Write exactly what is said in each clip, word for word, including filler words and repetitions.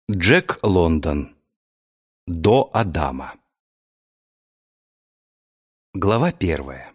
Джек Лондон. До Адама. Глава первая.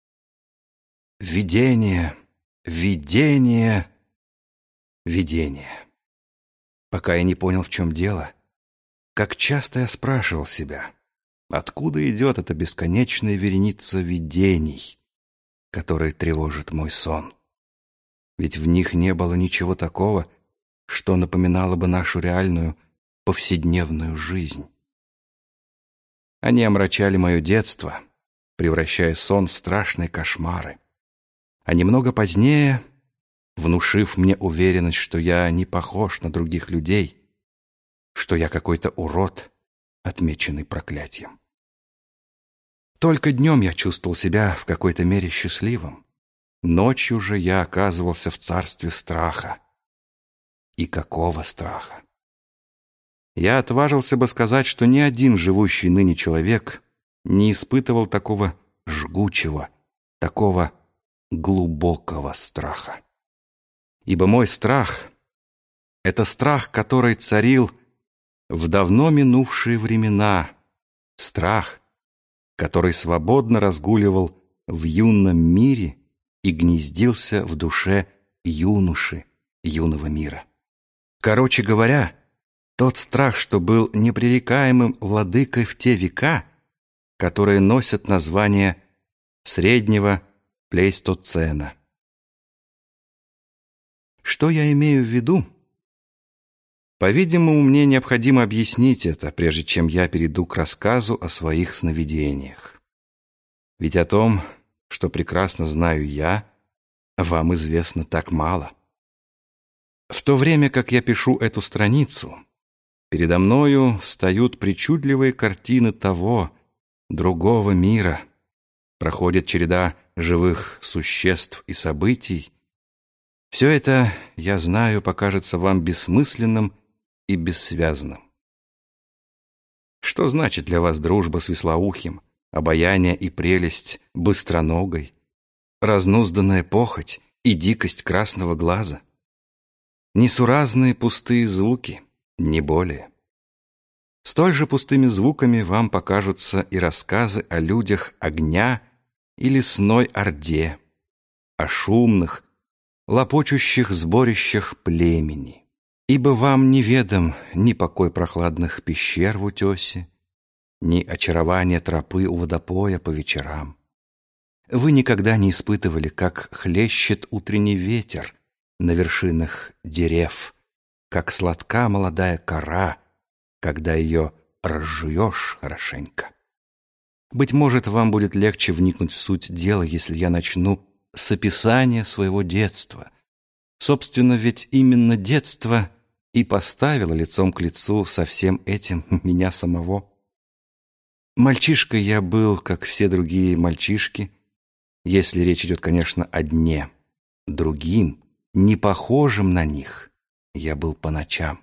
Видение, видение, видение. Пока я не понял, в чем дело, как часто я спрашивал себя, откуда идет эта бесконечная вереница видений, которые тревожит мой сон. Ведь в них не было ничего такого, что напоминало бы нашу реальную повседневную жизнь. Они омрачали мое детство, превращая сон в страшные кошмары. А немного позднее, внушив мне уверенность, что я не похож на других людей, что я какой-то урод, отмеченный проклятием. Только днем я чувствовал себя в какой-то мере счастливым. Ночью же я оказывался в царстве страха. И какого страха! Я отважился бы сказать, что ни один живущий ныне человек не испытывал такого жгучего, такого глубокого страха. Ибо мой страх — это страх, который царил в давно минувшие времена, страх, который свободно разгуливал в юном мире и гнездился в душе юноши юного мира. Короче говоря, тот страх, что был непререкаемым владыкой в те века, которые носят название среднего плейстоцена. Что я имею в виду? По-видимому, мне необходимо объяснить это, прежде чем я перейду к рассказу о своих сновидениях. Ведь о том, что прекрасно знаю я, вам известно так мало. В то время, как я пишу эту страницу, передо мною встают причудливые картины того, другого мира. Проходит череда живых существ и событий. Все это, я знаю, покажется вам бессмысленным и бессвязным. Что значит для вас дружба с вислоухим, обаяние и прелесть быстроногой, разнузданная похоть и дикость красного глаза? Несуразные пустые звуки, не более. Столь же пустыми звуками вам покажутся и рассказы о людях огня и лесной орде, о шумных, лопочущих сборищах племени. Ибо вам неведом ни покой прохладных пещер в утесе, ни очарование тропы у водопоя по вечерам. Вы никогда не испытывали, как хлещет утренний ветер на вершинах дерев, как сладка молодая кора, когда ее разжуешь хорошенько. Быть может, вам будет легче вникнуть в суть дела, если я начну с описания своего детства. Собственно, ведь именно детство и поставило лицом к лицу со всем этим меня самого. Мальчишкой я был, как все другие мальчишки, если речь идет, конечно, о дне. Другим, не похожим на них, я был по ночам.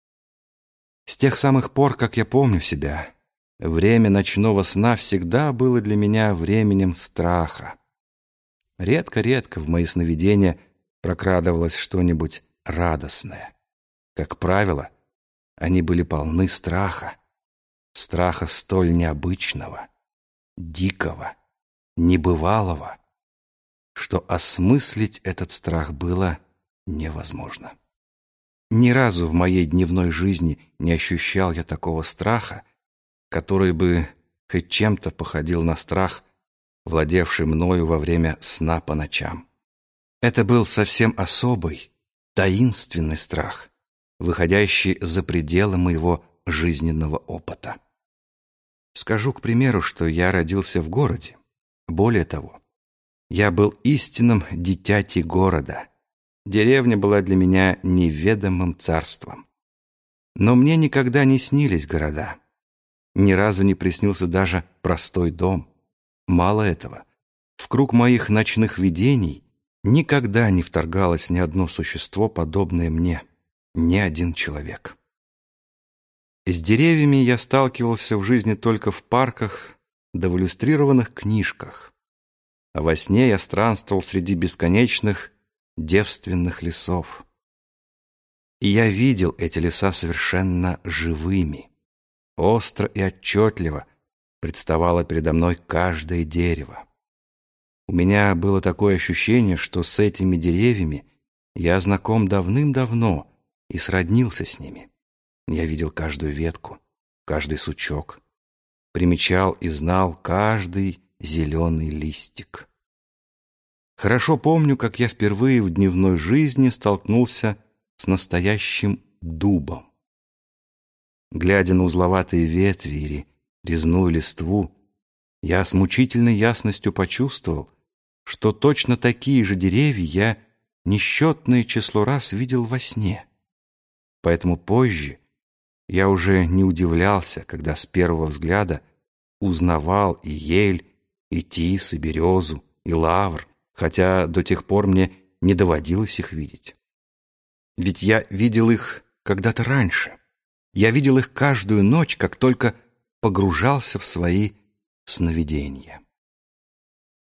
С тех самых пор, как я помню себя, время ночного сна всегда было для меня временем страха. Редко-редко в мои сновидения прокрадывалось что-нибудь радостное. Как правило, они были полны страха, страха столь необычного, дикого, небывалого, что осмыслить этот страх было невозможно. Ни разу в моей дневной жизни не ощущал я такого страха, который бы хоть чем-то походил на страх, владевший мною во время сна по ночам. Это был совсем особый, таинственный страх, выходящий за пределы моего жизненного опыта. Скажу, к примеру, что я родился в городе. Более того, я был истинным дитяти города. Деревня была для меня неведомым царством. Но мне никогда не снились города. Ни разу не приснился даже простой дом. Мало этого, в круг моих ночных видений никогда не вторгалось ни одно существо, подобное мне, ни один человек. С деревьями я сталкивался в жизни только в парках да в иллюстрированных книжках. А во сне я странствовал среди бесконечных девственных лесов. И я видел эти леса совершенно живыми. Остро и отчетливо представало передо мной каждое дерево. У меня было такое ощущение, что с этими деревьями я знаком давным-давно и сроднился с ними. Я видел каждую ветку, каждый сучок, примечал и знал каждый зеленый листик. Хорошо помню, как я впервые в дневной жизни столкнулся с настоящим дубом. Глядя на узловатые ветви или резную листву, я с мучительной ясностью почувствовал, что точно такие же деревья я несчетное число раз видел во сне. Поэтому позже я уже не удивлялся, когда с первого взгляда узнавал и ель, и тис, и березу, и лавр, хотя до тех пор мне не доводилось их видеть. Ведь я видел их когда-то раньше. Я видел их каждую ночь, как только погружался в свои сновидения.